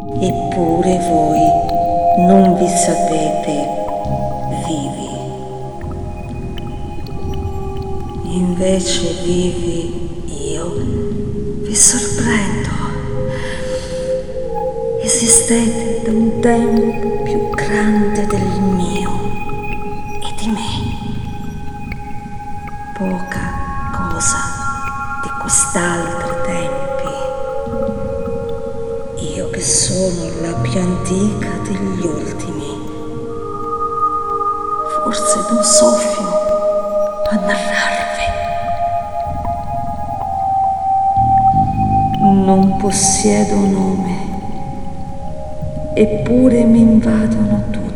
Eppure voi non vi sapete vivi. Invece vivi io vi sorprendo. Esistete da un tempo più grande del mio e di me. Poca cosa di quest'altri tempi. Io che sono la più antica degli ultimi. Forse d'un soffio a narrarvi. Non possiedo nome, eppure mi invadono tutti.